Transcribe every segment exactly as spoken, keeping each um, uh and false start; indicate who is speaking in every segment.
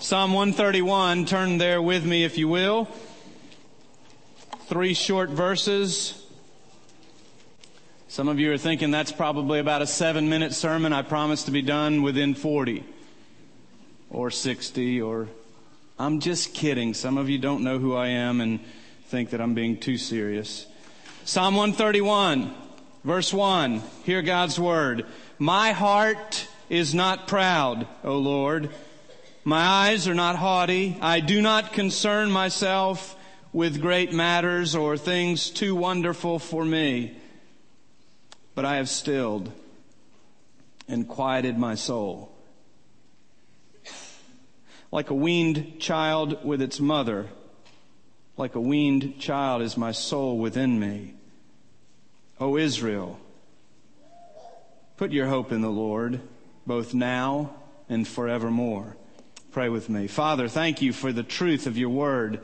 Speaker 1: Psalm one thirty-one, turn there with me if you will. Three short verses. Some of you are thinking that's probably about a seven-minute sermon. I promise to be done within forty or sixty or... I'm just kidding. Some of you don't know who I am and think that I'm being too serious. Psalm one thirty-one, verse one. Hear God's word. My heart is not proud, O Lord. My eyes are not haughty. I do not concern myself with great matters or things too wonderful for me. But I have stilled and quieted my soul. Like a weaned child with its mother, like a weaned child is my soul within me. O Israel, put your hope in the Lord, both now and forevermore. Pray with me. Father, thank you for the truth of your word.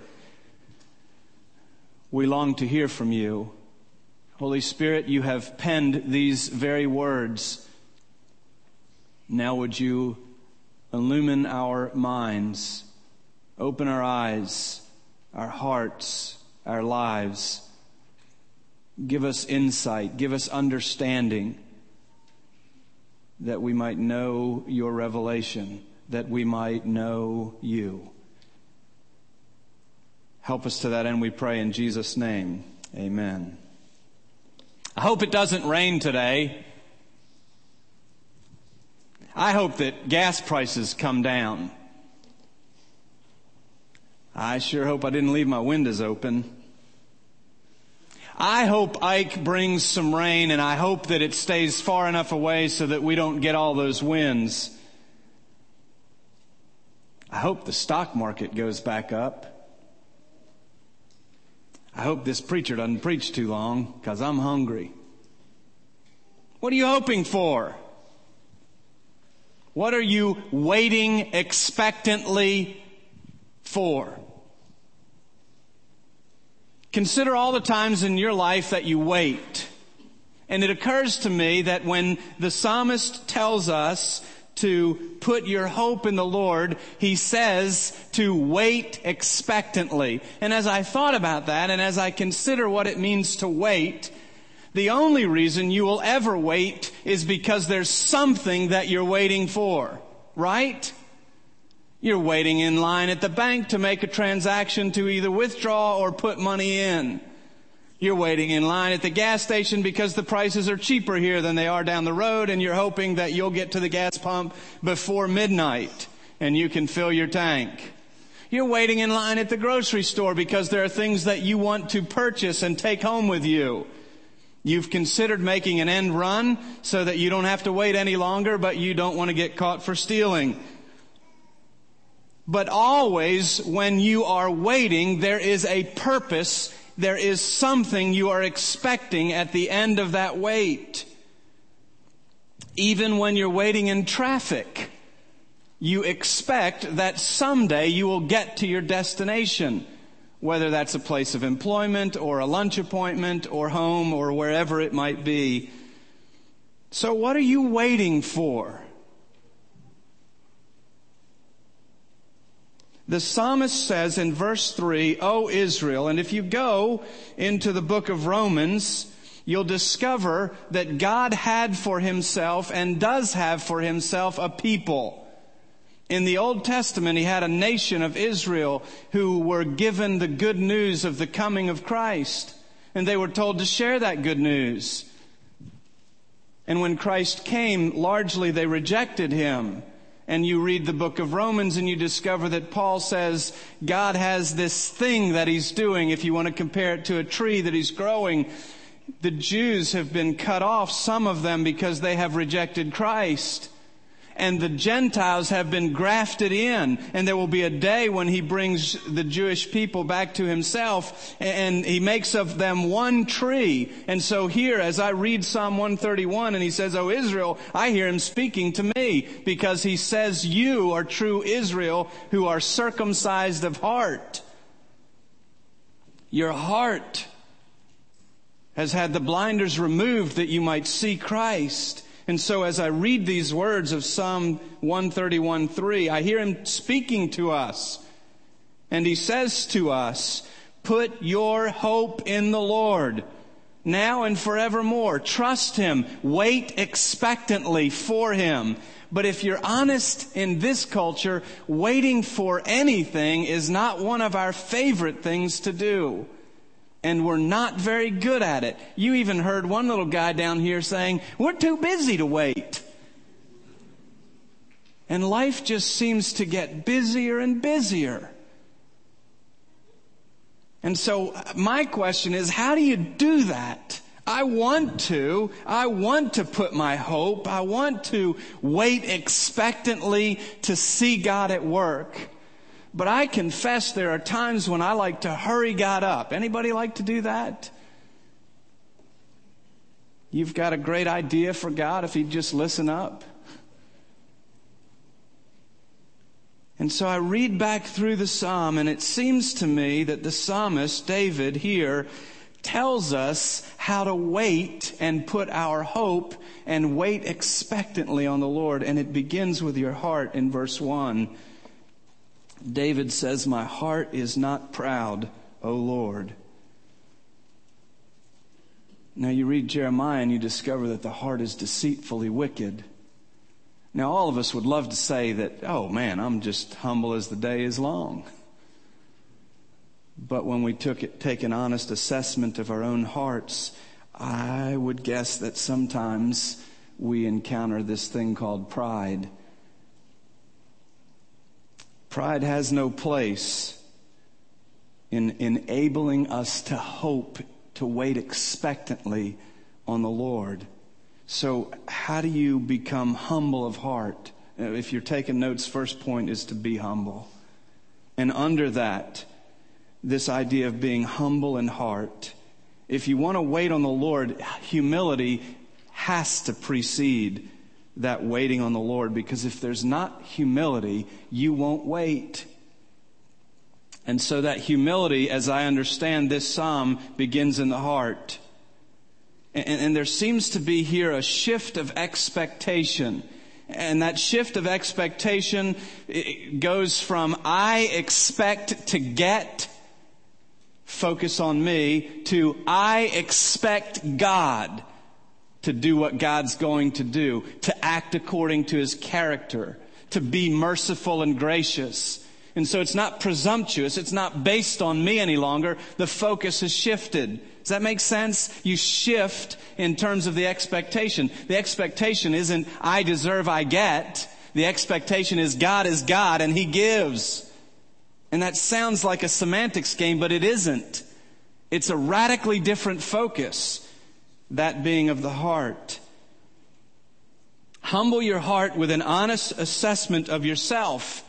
Speaker 1: We long to hear from you. Holy Spirit, you have penned these very words. Now would you illumine our minds, open our eyes, our hearts, our lives. Give us insight, give us understanding that we might know your revelation, that we might know you. Help us to that end, we pray in Jesus' name. Amen. I hope it doesn't rain today. I hope that gas prices come down. I sure hope I didn't leave my windows open. I hope Ike brings some rain, and I hope that it stays far enough away so that we don't get all those winds. I hope the stock market goes back up. I hope this preacher doesn't preach too long, because I'm hungry. What are you hoping for? What are you waiting expectantly for? Consider all the times in your life that you wait. And it occurs to me that when the psalmist tells us to put your hope in the Lord, he says to wait expectantly. And as I thought about that, and as I consider what it means to wait, the only reason you will ever wait is because there's something that you're waiting for, right? You're waiting in line at the bank to make a transaction to either withdraw or put money in. You're waiting in line at the gas station because the prices are cheaper here than they are down the road, and you're hoping that you'll get to the gas pump before midnight and you can fill your tank. You're waiting in line at the grocery store because there are things that you want to purchase and take home with you. You've considered making an end run so that you don't have to wait any longer, but you don't want to get caught for stealing. But always when you are waiting, there is a purpose. There is something you are expecting at the end of that wait. Even when you're waiting in traffic, you expect that someday you will get to your destination, whether that's a place of employment or a lunch appointment or home or wherever it might be. So what are you waiting for? The psalmist says in verse three, O Israel, and if you go into the book of Romans, you'll discover that God had for himself and does have for himself a people. In the Old Testament, he had a nation of Israel who were given the good news of the coming of Christ. And they were told to share that good news. And when Christ came, largely they rejected him. And you read the book of Romans and you discover that Paul says God has this thing that he's doing. If you want to compare it to a tree that he's growing, the Jews have been cut off, some of them because they have rejected Christ. And the Gentiles have been grafted in. And there will be a day when he brings the Jewish people back to himself, and he makes of them one tree. And so here, as I read Psalm one thirty-one, and he says, O Israel, I hear him speaking to me, because he says you are true Israel who are circumcised of heart. Your heart has had the blinders removed that you might see Christ. And so as I read these words of Psalm one thirty-one three, I hear him speaking to us. And he says to us, put your hope in the Lord, now and forevermore. Trust him. Wait expectantly for him. But if you're honest, in this culture, waiting for anything is not one of our favorite things to do. And we're not very good at it. You even heard one little guy down here saying, we're too busy to wait. And life just seems to get busier and busier. And so my question is, how do you do that? I want to. I want to put my hope. I want to wait expectantly to see God at work. But I confess there are times when I like to hurry God up. Anybody like to do that? You've got a great idea for God if He'd just listen up. And so I read back through the psalm, and it seems to me that the psalmist, David, here tells us how to wait and put our hope and wait expectantly on the Lord. And it begins with your heart in verse one. David says, my heart is not proud, O Lord. Now you read Jeremiah and you discover that the heart is deceitfully wicked. Now all of us would love to say that, oh man, I'm just humble as the day is long. But when we took it, take an honest assessment of our own hearts, I would guess that sometimes we encounter this thing called pride. Pride has no place in enabling us to hope, to wait expectantly on the Lord. So how do you become humble of heart? If you're taking notes, first point is to be humble. And under that, this idea of being humble in heart. If you want to wait on the Lord, humility has to precede that waiting on the Lord, because if there's not humility, you won't wait. And so that humility, as I understand this psalm, begins in the heart. And, and there seems to be here a shift of expectation. And that shift of expectation goes from I expect to get, focus on me, to I expect God to do what God's going to do, to act according to His character, to be merciful and gracious. And so it's not presumptuous. It's not based on me any longer. The focus has shifted. Does that make sense? You shift in terms of the expectation. The expectation isn't I deserve, I get. The expectation is God is God and He gives. And that sounds like a semantics game, but it isn't. It's a radically different focus. That being of the heart. Humble your heart with an honest assessment of yourself.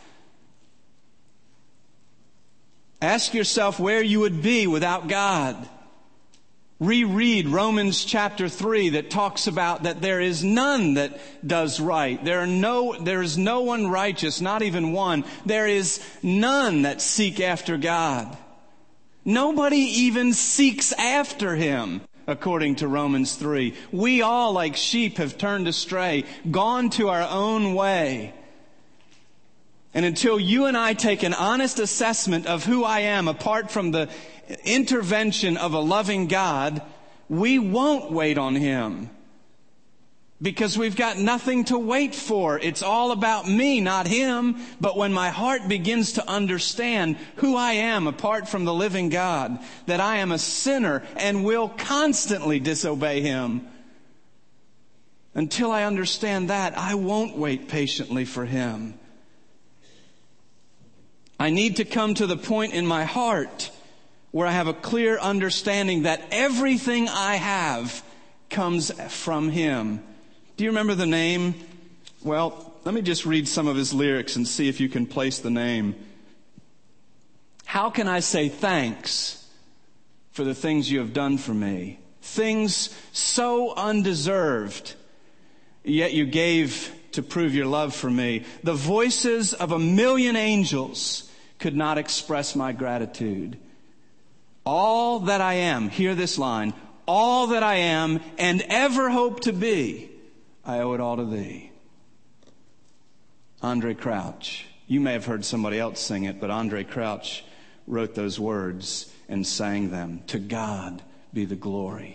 Speaker 1: Ask yourself where you would be without God. Reread Romans chapter three that talks about that there is none that does right. There are no, there is no one righteous, not even one. There is none that seek after God. Nobody even seeks after Him. According to Romans three, we all like sheep have turned astray, gone to our own way. And until you and I take an honest assessment of who I am apart from the intervention of a loving God, we won't wait on Him. Because we've got nothing to wait for. It's all about me, not Him. But when my heart begins to understand who I am apart from the living God, that I am a sinner and will constantly disobey Him, until I understand that, I won't wait patiently for Him. I need to come to the point in my heart where I have a clear understanding that everything I have comes from Him. Do you remember the name? Well, let me just read some of his lyrics and see if you can place the name. How can I say thanks for the things you have done for me? Things so undeserved, yet you gave to prove your love for me. The voices of a million angels could not express my gratitude. All that I am, hear this line, all that I am and ever hope to be, I owe it all to thee. Andre Crouch. You may have heard somebody else sing it, but Andre Crouch wrote those words and sang them. To God be the glory.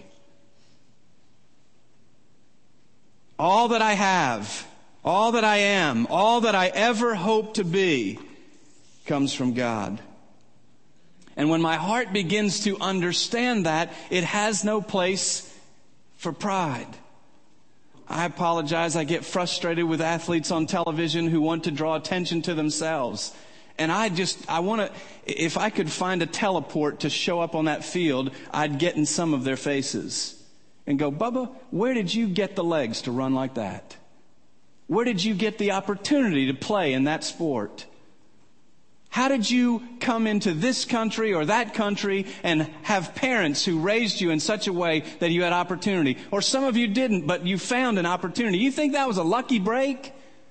Speaker 1: All that I have, all that I am, all that I ever hope to be comes from God. And when my heart begins to understand that, it has no place for pride. I apologize. I get frustrated with athletes on television who want to draw attention to themselves. And I just, I want to, if I could find a teleport to show up on that field, I'd get in some of their faces and go, Bubba, where did you get the legs to run like that? Where did you get the opportunity to play in that sport? How did you come into this country or that country and have parents who raised you in such a way that you had opportunity? Or some of you didn't, but you found an opportunity. You think that was a lucky break?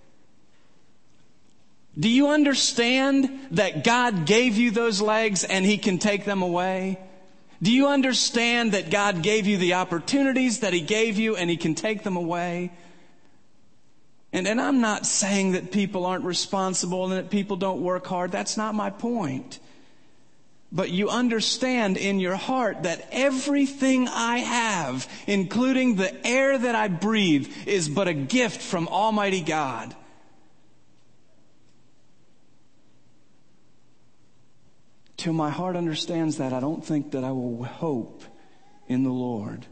Speaker 1: Do you understand that God gave you those legs and He can take them away? Do you understand that God gave you the opportunities that He gave you and He can take them away? And, and I'm not saying that people aren't responsible and that people don't work hard. That's not my point. But you understand in your heart that everything I have, including the air that I breathe, is but a gift from Almighty God. Till my heart understands that, I don't think that I will hope in the Lord.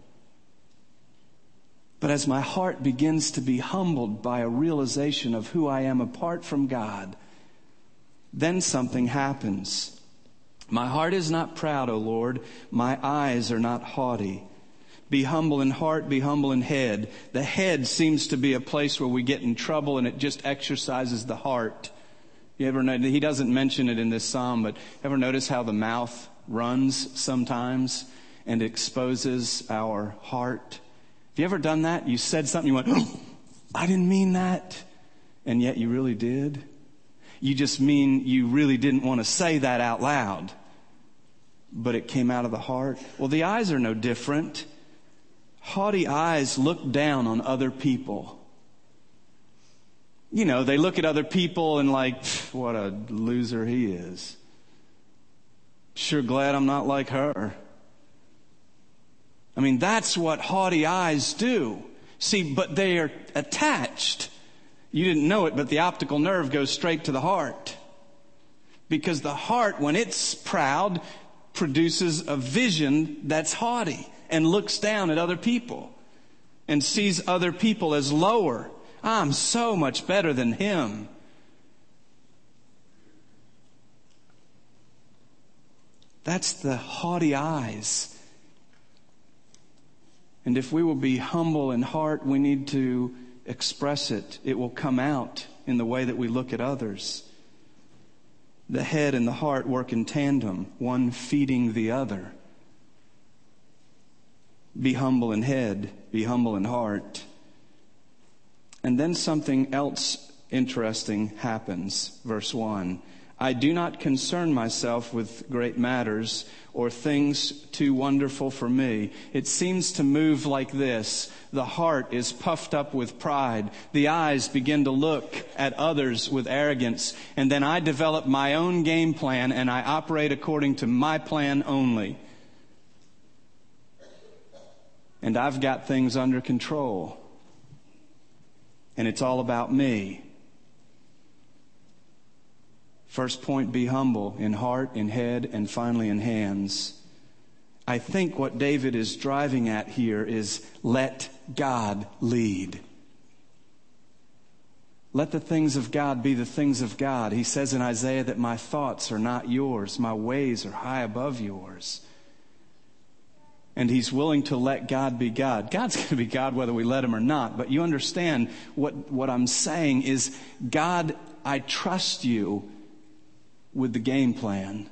Speaker 1: But as my heart begins to be humbled by a realization of who I am apart from God, then something happens. My heart is not proud, O Lord. My eyes are not haughty. Be humble in heart, be humble in head. The head seems to be a place where we get in trouble, and it just exercises the heart. You ever know, he doesn't mention it in this psalm, but ever notice how the mouth runs sometimes and exposes our heart? Have you ever done that? You said something, you went, oh, I didn't mean that. And yet you really did. You just mean you really didn't want to say that out loud, but it came out of the heart. Well, the eyes are no different. Haughty eyes look down on other people. You know, they look at other people and like, what a loser he is. Sure glad I'm not like her. I mean, that's what haughty eyes do. See, but they are attached. You didn't know it, but the optical nerve goes straight to the heart. Because the heart, when it's proud, produces a vision that's haughty and looks down at other people and sees other people as lower. I'm so much better than him. That's the haughty eyes. And if we will be humble in heart, we need to express it. It will come out in the way that we look at others. The head and the heart work in tandem, one feeding the other. Be humble in head, be humble in heart. And then something else interesting happens. Verse one. I do not concern myself with great matters or things too wonderful for me. It seems to move like this. The heart is puffed up with pride. The eyes begin to look at others with arrogance. And then I develop my own game plan and I operate according to my plan only. And I've got things under control. And it's all about me. First point, be humble in heart, in head, and finally in hands. I think what David is driving at here is let God lead. Let the things of God be the things of God. He says in Isaiah that my thoughts are not yours. My ways are high above yours. And he's willing to let God be God. God's going to be God whether we let him or not. But you understand what, what I'm saying is, God, I trust you with the game plan.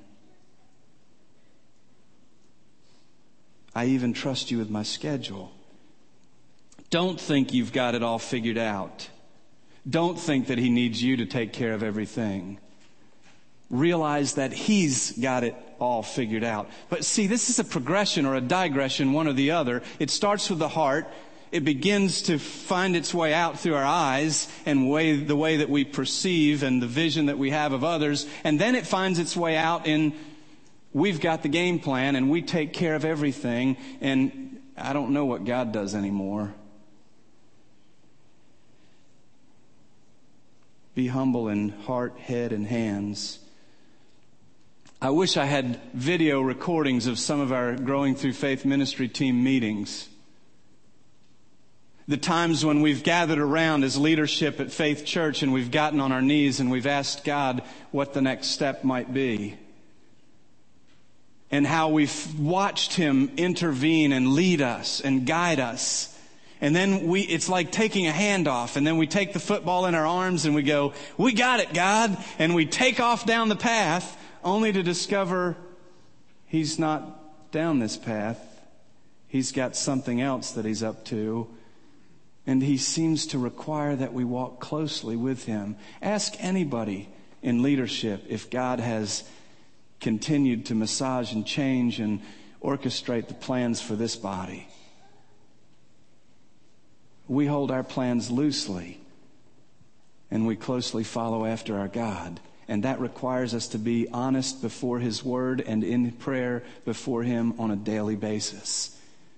Speaker 1: I even trust you with my schedule. Don't think you've got it all figured out. Don't think that he needs you to take care of everything. Realize that he's got it all figured out. But see, this is a progression or a digression, one or the other. It starts with the heart. it begins to find its way out through our eyes and way, the way that we perceive and the vision that we have of others. And then it finds its way out in, we've got the game plan and we take care of everything. And I don't know what God does anymore. Be humble in heart, head, and hands. I wish I had video recordings of some of our Growing Through Faith ministry team meetings. The times when we've gathered around as leadership at Faith Church and we've gotten on our knees and we've asked God what the next step might be. And how we've watched Him intervene and lead us and guide us. And then we, it's like taking a handoff, and then we take the football in our arms and we go, we got it, God. And we take off down the path only to discover He's not down this path. He's got something else that He's up to. And He seems to require that we walk closely with Him. Ask anybody in leadership if God has continued to massage and change and orchestrate the plans for this body. We hold our plans loosely, and we closely follow after our God. And that requires us to be honest before His Word and in prayer before Him on a daily basis.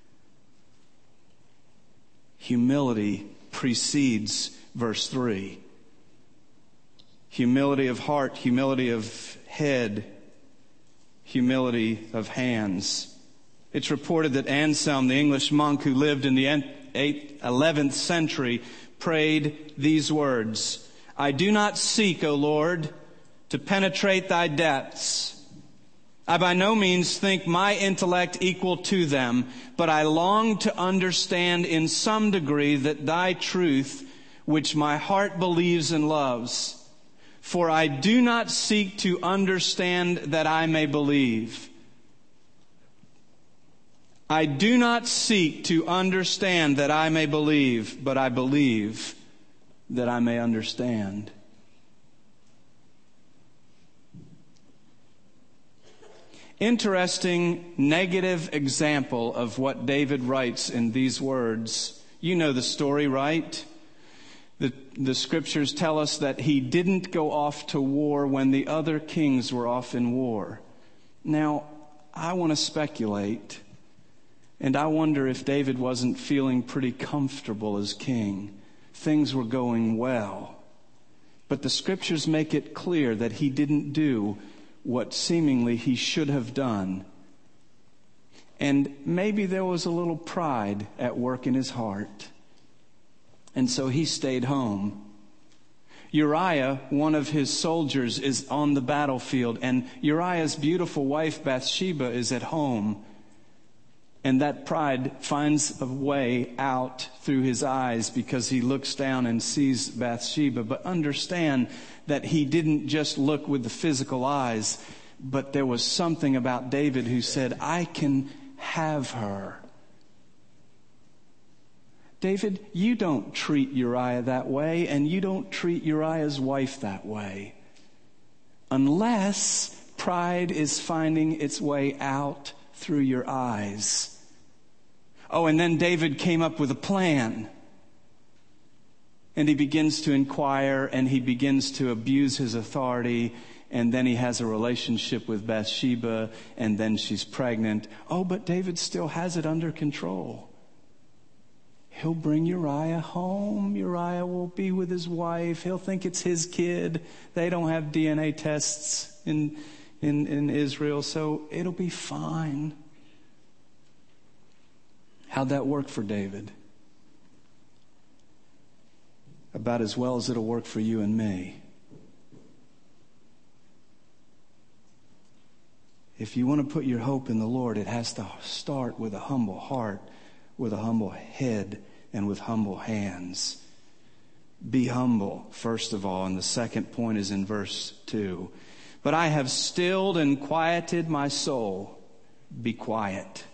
Speaker 1: Humility precedes verse three. Humility of heart, humility of head, humility of hands. It's reported that Anselm, the English monk who lived in the eighth, eleventh century, prayed these words: I do not seek, O Lord, to penetrate Thy depths. I by no means think my intellect equal to them, but I long to understand in some degree that Thy truth, which my heart believes and loves. For I do not seek to understand that I may believe. I do not seek to understand that I may believe, but I believe that I may understand. Interesting negative example of what David writes in these words. You know the story, right? The, the scriptures tell us that he didn't go off to war when the other kings were off in war. Now, I want to speculate, and I wonder if David wasn't feeling pretty comfortable as king. Things were going well. But the scriptures make it clear that he didn't do what seemingly he should have done. And maybe there was a little pride at work in his heart. And so he stayed home. Uriah, one of his soldiers, is on the battlefield, and Uriah's beautiful wife Bathsheba is at home. And that pride finds a way out through his eyes because he looks down and sees Bathsheba. But understand that he didn't just look with the physical eyes, but there was something about David who said, I can have her. David, you don't treat Uriah that way, and you don't treat Uriah's wife that way. Unless pride is finding its way out through your eyes. Oh, and then David came up with a plan. And he begins to inquire, and he begins to abuse his authority. And then he has a relationship with Bathsheba, and then she's pregnant. Oh, but David still has it under control. He'll bring Uriah home. Uriah will be with his wife. He'll think it's his kid. They don't have D N A tests in, in, in Israel, so it'll be fine. How'd that work for David? About as well as it'll work for you and me. If you want to put your hope in the Lord, it has to start with a humble heart, with a humble head, and with humble hands. Be humble, first of all, and the second point is in verse two. But I have stilled and quieted my soul. Be quiet.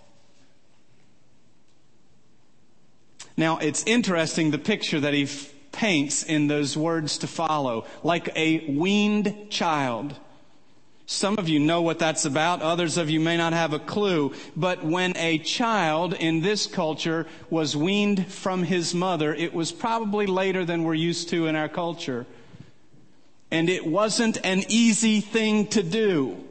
Speaker 1: Now, it's interesting the picture that he f- paints in those words to follow, like a weaned child. Some of you know what that's about. Others of you may not have a clue. But when a child in this culture was weaned from his mother, it was probably later than we're used to in our culture. And it wasn't an easy thing to do.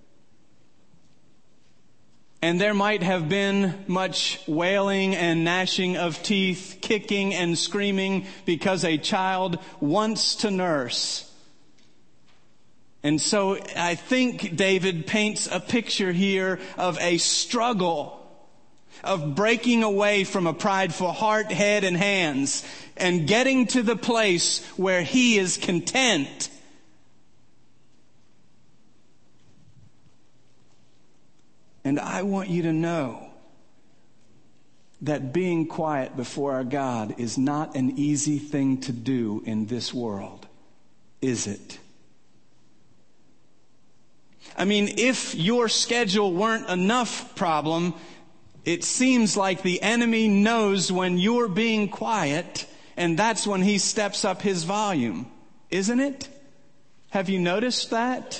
Speaker 1: And there might have been much wailing and gnashing of teeth, kicking and screaming because a child wants to nurse. And so I think David paints a picture here of a struggle, of breaking away from a prideful heart, head, and hands, and getting to the place where he is content. And I want you to know that being quiet before our God is not an easy thing to do in this world, is it? I mean, if your schedule weren't enough problem, it seems like the enemy knows when you're being quiet, and that's when he steps up his volume, isn't it? Have you noticed that?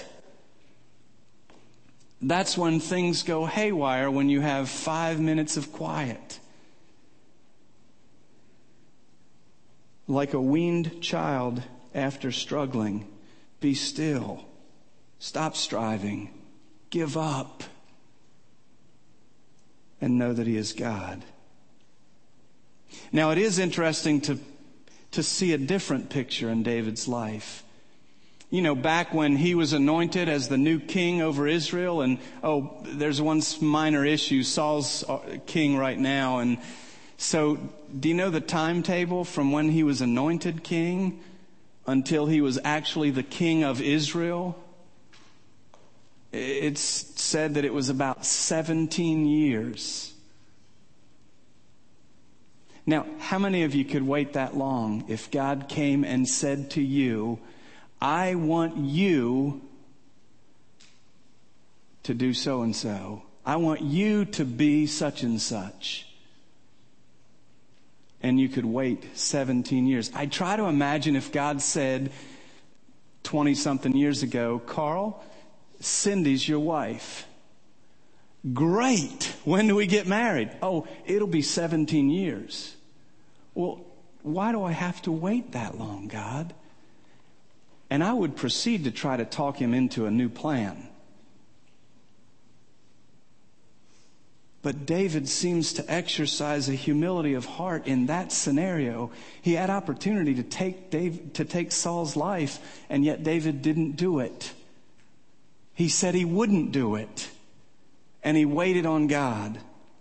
Speaker 1: That's when things go haywire, when you have five minutes of quiet. Like a weaned child after struggling, be still. Stop striving. Give up. And know that he is God. Now, it is interesting to, to see a different picture in David's life. You know, back when he was anointed as the new king over Israel, and, oh, there's one minor issue. Saul's king right now. And so, do you know the timetable from when he was anointed king until he was actually the king of Israel? It's said that it was about seventeen years. Now, how many of you could wait that long if God came and said to you, I want you to do so and so. I want you to be such and such. And you could wait seventeen years. I try to imagine if God said twenty-something years ago, Carl, Cindy's your wife. Great. When do we get married? Oh, it'll be seventeen years. Well, why do I have to wait that long, God? And I would proceed to try to talk him into a new plan. But David seems to exercise a humility of heart in that scenario. He had opportunity to take David, to take Saul's life, and yet David didn't do it. He said he wouldn't do it. And he waited on God.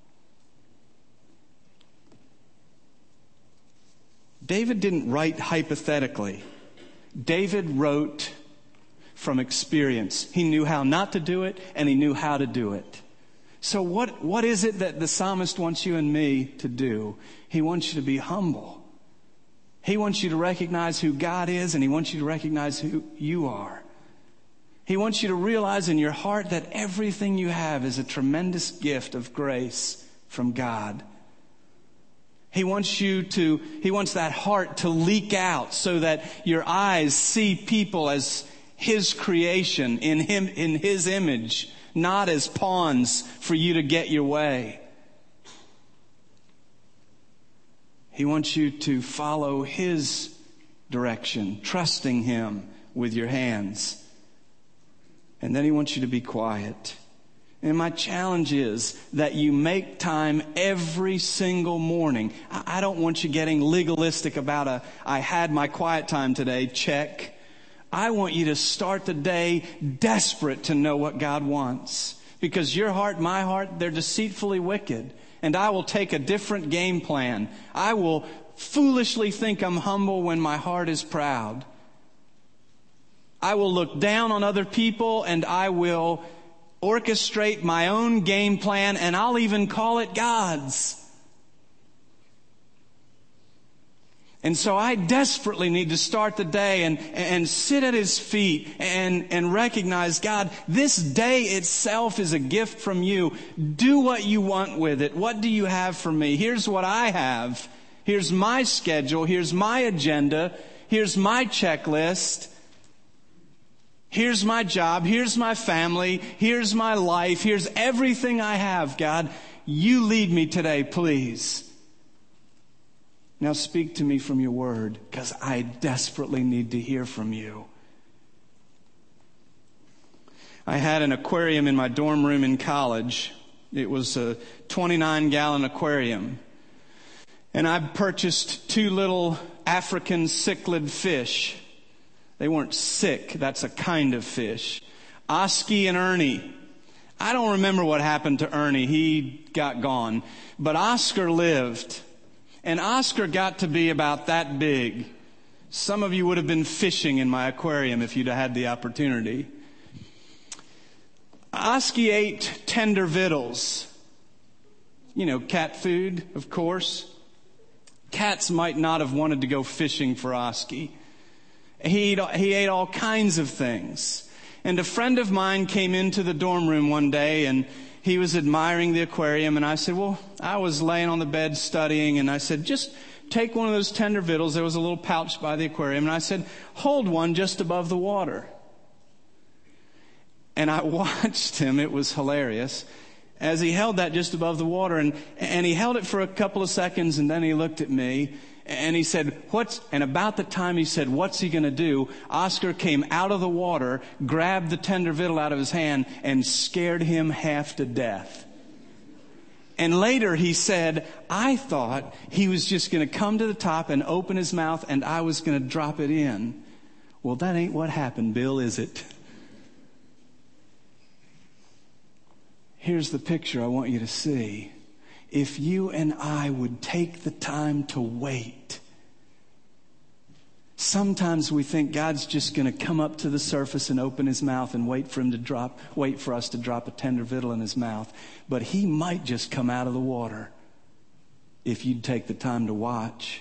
Speaker 1: David didn't write hypothetically. David wrote from experience. He knew how not to do it, and he knew how to do it. So what, what is it that the psalmist wants you and me to do? He wants you to be humble. He wants you to recognize who God is, and he wants you to recognize who you are. He wants you to realize in your heart that everything you have is a tremendous gift of grace from God. He wants you to, he wants that heart to leak out so that your eyes see people as his creation, in him, in his image, not as pawns for you to get your way. He wants you to follow his direction, trusting him with your hands. And then he wants you to be quiet. And my challenge is that you make time every single morning. I don't want you getting legalistic about a, I had my quiet time today, check. I want you to start the day desperate to know what God wants. Because your heart, my heart, they're deceitfully wicked. And I will take a different game plan. I will foolishly think I'm humble when my heart is proud. I will look down on other people, and I will orchestrate my own game plan, and I'll even call it God's. And so I desperately need to start the day and, and sit at his feet and, and recognize, God, this day itself is a gift from you. Do what you want with it. What do you have for me? Here's what I have. Here's my schedule. Here's my agenda. Here's my checklist. Here's my job. Here's my family. Here's my life. Here's everything I have, God. You lead me today, please. Now speak to me from your word, because I desperately need to hear from you. I had an aquarium in my dorm room in college. It was a twenty-nine gallon aquarium. And I purchased two little African cichlid fish. They weren't sick. That's a kind of fish. Oski and Ernie. I don't remember what happened to Ernie. He got gone. But Oscar lived. And Oscar got to be about that big. Some of you would have been fishing in my aquarium if you'd had the opportunity. Oski ate tender victuals. You know, cat food, of course. Cats might not have wanted to go fishing for Oski. He ate, he ate all kinds of things. And a friend of mine came into the dorm room one day, and he was admiring the aquarium. And I said, well, I was laying on the bed studying, and I said, just take one of those tender victuals. There was a little pouch by the aquarium. And I said, hold one just above the water. And I watched him. It was hilarious. As he held that just above the water, and, and he held it for a couple of seconds, and then he looked at me, and he said, what's, and about the time he said, what's he going to do? Oscar came out of the water, grabbed the tender victual out of his hand, and scared him half to death. And later he said, I thought he was just going to come to the top and open his mouth, and I was going to drop it in. Well, that ain't what happened, Bill, is it? Here's the picture I want you to see. If you and I would take the time to wait. Sometimes we think God's just going to come up to the surface and open his mouth and wait for him to drop, wait for us to drop a tender victual in his mouth. But he might just come out of the water if you'd take the time to watch.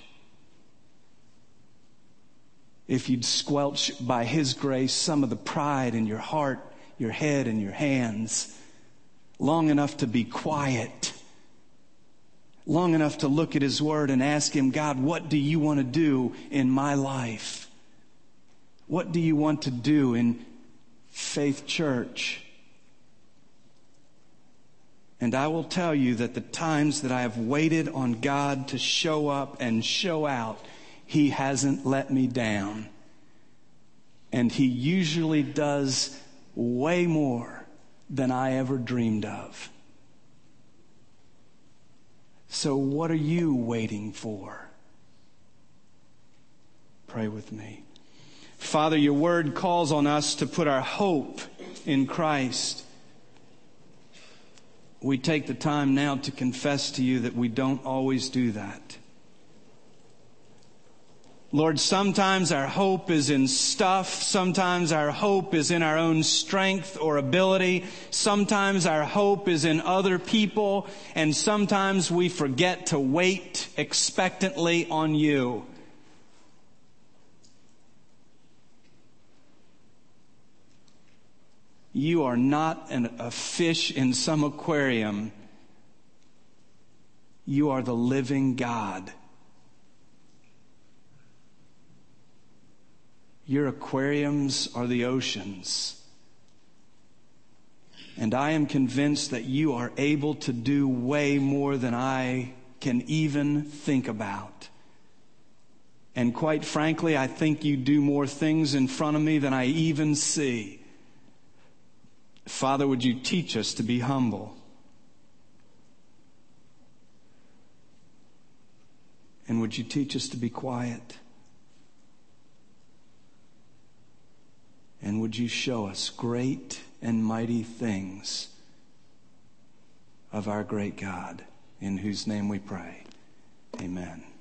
Speaker 1: If you'd squelch by his grace some of the pride in your heart, your head, and your hands. Long enough to be quiet. Long enough to look at his word and ask him, God, what do you want to do in my life? What do you want to do in Faith Church? And I will tell you that the times that I have waited on God to show up and show out, he hasn't let me down. And he usually does way more than I ever dreamed of. So what are you waiting for? Pray with me. Father, your word calls on us to put our hope in Christ. We take the time now to confess to you that we don't always do that. Lord, sometimes our hope is in stuff. Sometimes our hope is in our own strength or ability. Sometimes our hope is in other people. And sometimes we forget to wait expectantly on you. You are not an, a fish in some aquarium. You are the living God. Your aquariums are the oceans. And I am convinced that you are able to do way more than I can even think about. And quite frankly, I think you do more things in front of me than I even see. Father, would you teach us to be humble? And would you teach us to be quiet? And would you show us great and mighty things of our great God, in whose name we pray. Amen.